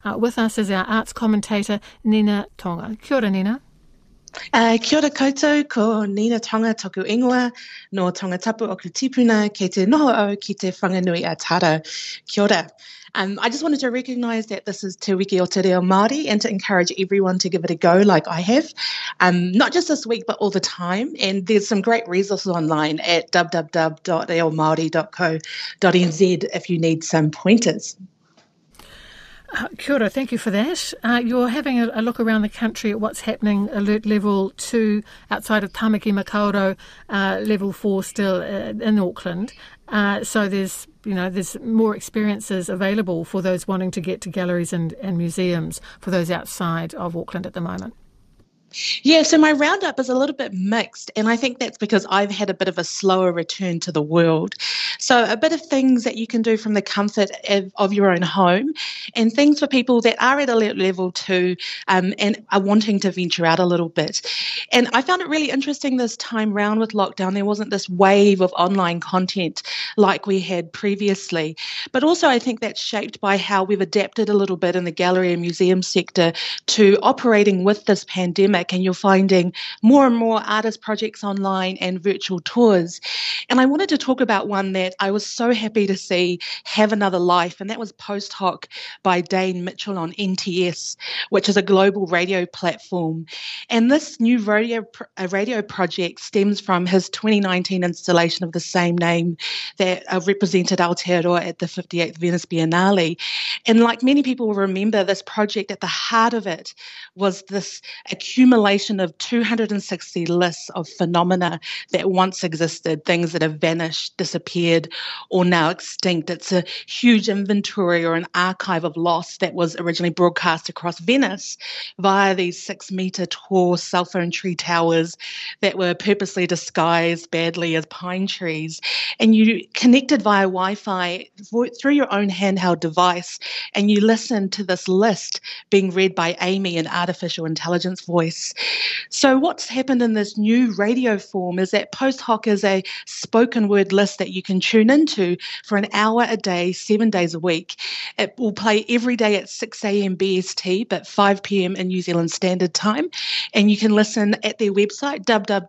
With us is our arts commentator, Nina Tonga. Kia ora, Nina. Kia ora koutou, ko Nina Tonga toku ingoa, no tongatapu o ku tipuna, kei te noho au ki te whanganui a tara. Kia ora. I just wanted to recognise that this is Te Wiki o Te Reo Māori and to encourage everyone to give it a go like I have, not just this week but all the time. And there's some great resources online at www.reomaori.co.nz if you need some pointers. Kia ora, thank you for that. You're having a look around the country at what's happening, alert level 2 outside of Tamaki Makaurau, level 4 still in Auckland. So there's more experiences available for those wanting to get to galleries and museums for those outside of Auckland at the moment. Yeah, so my roundup is a little bit mixed, and I think that's because I've had a bit of a slower return to the world. So a bit of things that you can do from the comfort of your own home, and things for people that are at alert level 2 and are wanting to venture out a little bit. And I found it really interesting this time round with lockdown. There wasn't this wave of online content like we had previously, but also I think that's shaped by how we've adapted a little bit in the gallery and museum sector to operating with this pandemic. And you're finding more and more artist projects online and virtual tours. And I wanted to talk about one that I was so happy to see have another life, and that was Post Hoc by Dane Mitchell on NTS, which is a global radio platform. And this new radio project stems from his 2019 installation of the same name that represented Aotearoa at the 58th Venice Biennale. And like many people will remember, this project, at the heart of it was this accumulation of 260 lists of phenomena that once existed, things that have vanished, disappeared, or now extinct. It's a huge inventory or an archive of loss that was originally broadcast across Venice via these 6-metre tall cell phone tree towers that were purposely disguised badly as pine trees. And you connected via Wi-Fi through your own handheld device, and you listened to this list being read by Amy, an artificial intelligence voice. So what's happened in this new radio form is that Post Hoc is a spoken word list that you can tune into for an hour a day, 7 days a week. It will play every day at 6 a.m. BST, but 5 p.m. in New Zealand Standard Time. And you can listen at their website,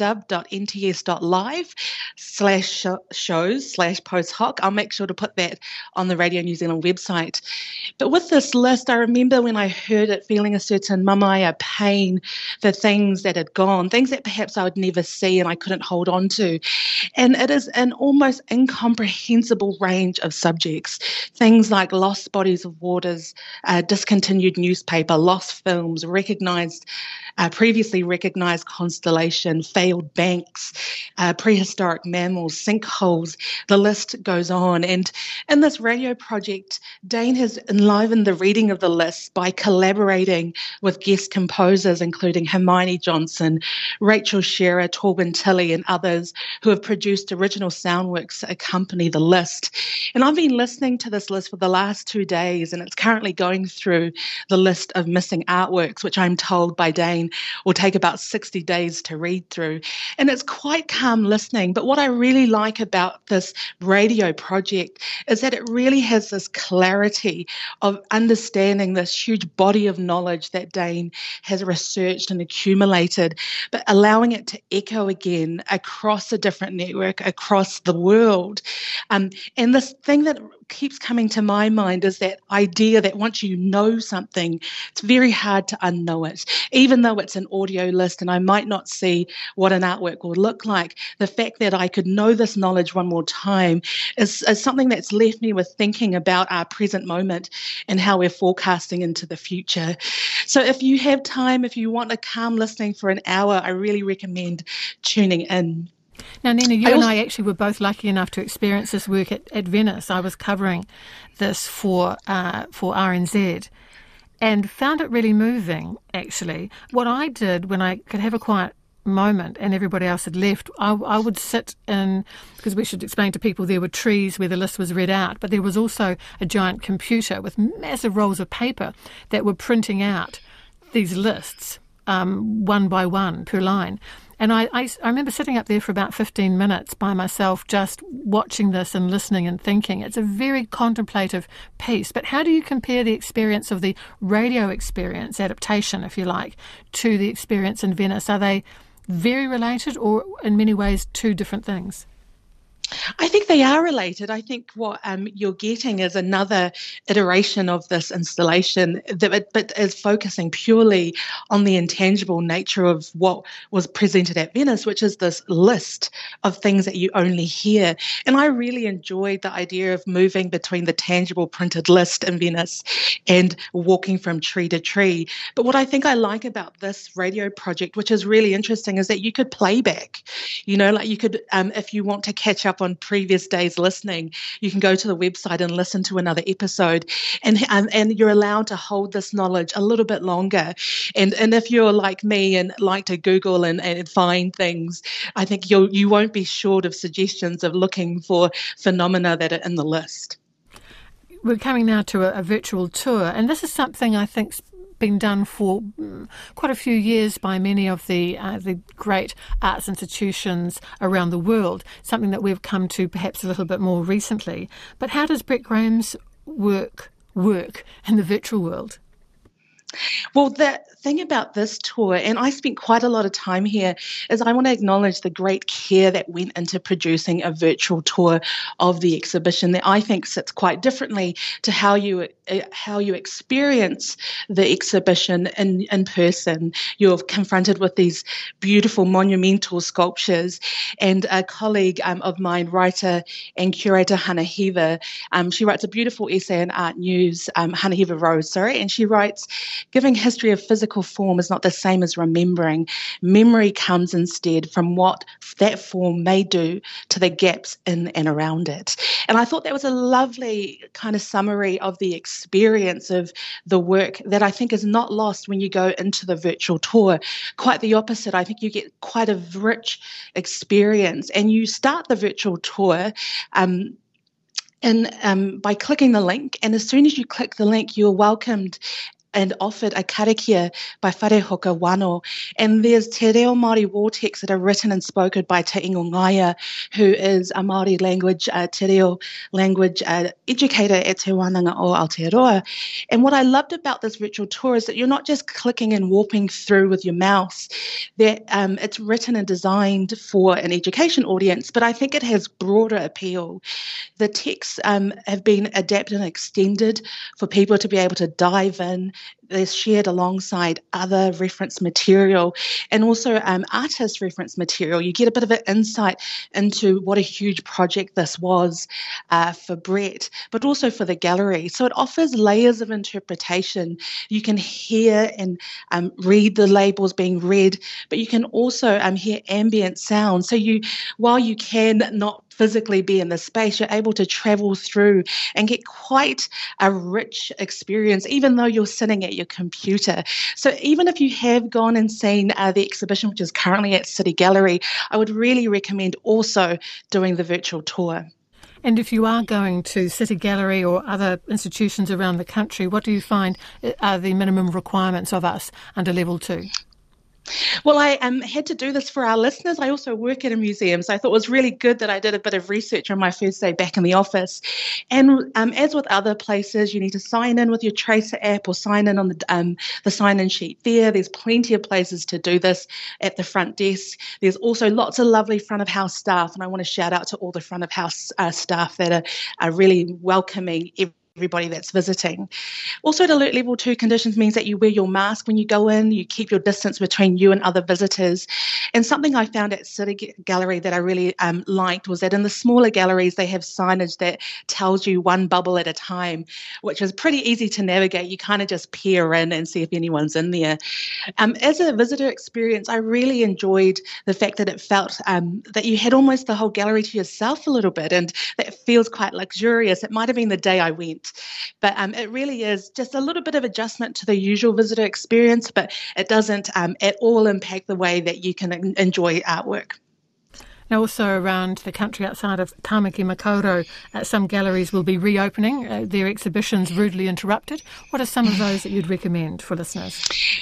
www.nts.live/shows/Post Hoc. I'll make sure to put that on the Radio New Zealand website. But with this list, I remember when I heard it feeling a certain mamaia pain for things that had gone, things that perhaps I would never see and I couldn't hold on to. And it is an almost incomprehensible range of subjects, things like lost bodies of waters, discontinued newspaper, lost films, previously recognised constellation, failed banks, prehistoric mammals, sinkholes, the list goes on. And in this radio project, Dane has enlivened the reading of the list by collaborating with guest composers, including Hermione Johnson, Rachel Shearer, Torben Tilley, and others who have produced original soundworks to accompany the list. And I've been listening to this list for the last 2 days, and it's currently going through the list of missing artworks, which I'm told by Dane will take about 60 days to read through. And it's quite calm listening. But what I really like about this radio project is that it really has this clarity of understanding this huge body of knowledge that Dane has researched and accumulated, but allowing it to echo again across a different network, across the world. And this thing that keeps coming to my mind is that idea that once you know something, it's very hard to unknow it. Even though it's an audio list and I might not see what an artwork will look like, the fact that I could know this knowledge one more time is something that's left me with thinking about our present moment and how we're forecasting into the future. So if you have time, if you want a calm listening for an hour, I really recommend tuning in. Now, Nina, you and I actually were both lucky enough to experience this work at Venice. I was covering this for RNZ and found it really moving, actually. What I did when I could have a quiet moment and everybody else had left, I would sit in, because we should explain to people there were trees where the list was read out, but there was also a giant computer with massive rolls of paper that were printing out these lists one by one per line. And I remember sitting up there for about 15 minutes by myself, just watching this and listening and thinking. It's a very contemplative piece. But how do you compare the experience of the radio experience, adaptation, if you like, to the experience in Venice? Are they very related, or in many ways two different things? I think they are related. I think what you're getting is another iteration of this installation but is focusing purely on the intangible nature of what was presented at Venice, which is this list of things that you only hear. And I really enjoyed the idea of moving between the tangible printed list in Venice and walking from tree to tree. But what I think I like about this radio project, which is really interesting, is that you could play back. Like you could, if you want to catch up on previous days listening, you can go to the website and listen to another episode, and you're allowed to hold this knowledge a little bit longer. And if you're like me and like to Google and find things, I think you won't be short of suggestions of looking for phenomena that are in the list. We're coming now to a virtual tour, and this is something I think's been done for quite a few years by many of the great arts institutions around the world, something that we've come to perhaps a little bit more recently. But how does Brett Graham's work in the virtual world? Well, the thing about this tour, and I spent quite a lot of time here, is I want to acknowledge the great care that went into producing a virtual tour of the exhibition that I think sits quite differently to how you experience the exhibition in person. You're confronted with these beautiful monumental sculptures, and a colleague of mine, writer and curator Hana Hever, she writes a beautiful essay in Art News, Hana Hever Rose, and she writes, "Giving history of physical form is not the same as remembering. Memory comes instead from what that form may do to the gaps in and around it." And I thought that was a lovely kind of summary of the experience of the work that I think is not lost when you go into the virtual tour. Quite the opposite. I think you get quite a rich experience, and you start the virtual tour by clicking the link, and as soon as you click the link, you're welcomed and offered a karakia by Whare Hoka Wano. And there's te reo Māori war texts that are written and spoken by Te Ingo Ngaia, who is a Māori language, te reo language educator at Te Wānanga o Aotearoa. And what I loved about this virtual tour is that you're not just clicking and warping through with your mouse, that it's written and designed for an education audience, but I think it has broader appeal. The texts have been adapted and extended for people to be able to dive in. They're shared alongside other reference material and also artist reference material. You get a bit of an insight into what a huge project this was for Brett, but also for the gallery. So it offers layers of interpretation. You can hear and read the labels being read, but you can also hear ambient sound. So while you can not physically be in the space, you're able to travel through and get quite a rich experience, even though you're sitting at your computer. So even if you have gone and seen the exhibition, which is currently at City Gallery, I would really recommend also doing the virtual tour. And if you are going to City Gallery or other institutions around the country, what do you find are the minimum requirements of us under Level 2? Well, I had to do this for our listeners. I also work at a museum, so I thought it was really good that I did a bit of research on my first day back in the office. And as with other places, you need to sign in with your Tracer app or sign in on the sign-in sheet there. There's plenty of places to do this at the front desk. There's also lots of lovely front-of-house staff, and I want to shout out to all the front-of-house staff that are really welcoming everybody that's visiting. Also, at Alert Level 2 conditions means that you wear your mask when you go in, you keep your distance between you and other visitors. And something I found at City Gallery that I really liked was that in the smaller galleries, they have signage that tells you one bubble at a time, which is pretty easy to navigate. You kind of just peer in and see if anyone's in there. As a visitor experience, I really enjoyed the fact that it felt that you had almost the whole gallery to yourself a little bit, and that feels quite luxurious. It might have been the day I went. But it really is just a little bit of adjustment to the usual visitor experience, but it doesn't at all impact the way that you can enjoy artwork. Now, also around the country outside of Tāmaki Makaurau, some galleries will be reopening their exhibitions rudely interrupted. What are some of those that you'd recommend for listeners?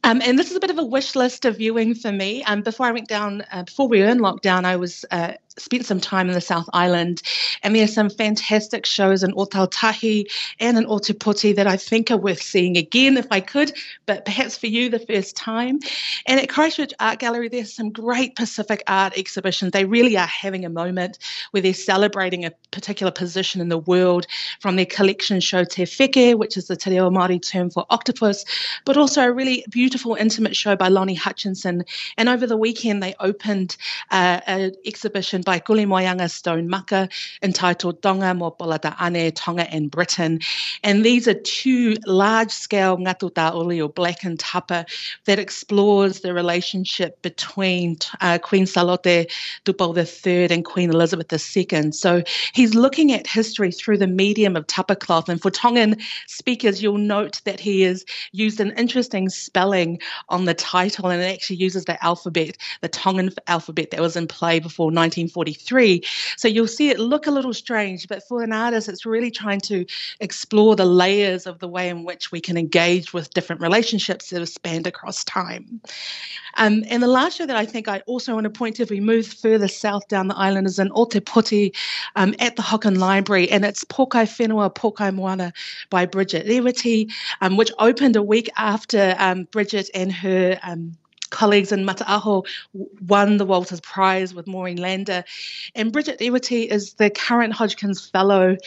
And this is a bit of a wish list of viewing for me. Before we were in lockdown, I was spent some time in the South Island, and there are some fantastic shows in Ōtautahi and in Ōtepoti that I think are worth seeing again if I could, but perhaps for you the first time. And at Christchurch Art Gallery, there's some great Pacific art exhibitions. They really are having a moment where they're celebrating a particular position in the world, from their collection show Te Wheke, which is the te reo Māori term for octopus, but also a really beautiful intimate show by Lonnie Hutchinson. And over the weekend, they opened an exhibition by Kuli Moeanga Stone Maka entitled Tonga Mō Polata Ane, Tonga and Britain. And these are two large-scale ngatu tāoli, or blackened tapa, that explores the relationship between Queen Salote Tupou III and Queen Elizabeth II. So he's looking at history through the medium of tapa cloth. And for Tongan speakers, you'll note that he has used an interesting spelling on the title, and it actually uses the alphabet, the Tongan alphabet that was in play before 1943. So you'll see it look a little strange, but for an artist, it's really trying to explore the layers of the way in which we can engage with different relationships that have spanned across time. And the last show that I think I also want to point to, if we move further south down the island, is in Ōtepoti at the Hocken Library, and it's Pokai Whenua, Pokai Moana by Bridget Rewiti, which opened a week after Bridget and her colleagues in Mataaho won the Walters Prize with Maureen Lander. And Bridget Rewiti is the current Hodgkins Fellow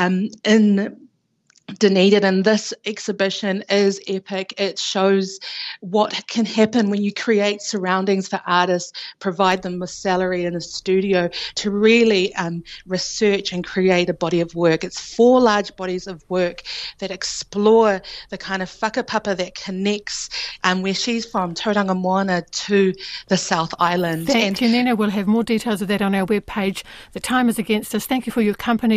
in Dunedin, and this exhibition is epic. It shows what can happen when you create surroundings for artists, provide them with salary in a studio to really research and create a body of work. It's 4 large bodies of work that explore the kind of whakapapa that connects where she's from, Tauranga Moana, to the South Island. Thank you, Nina. We'll have more details of that on our webpage. The time is against us. Thank you for your company.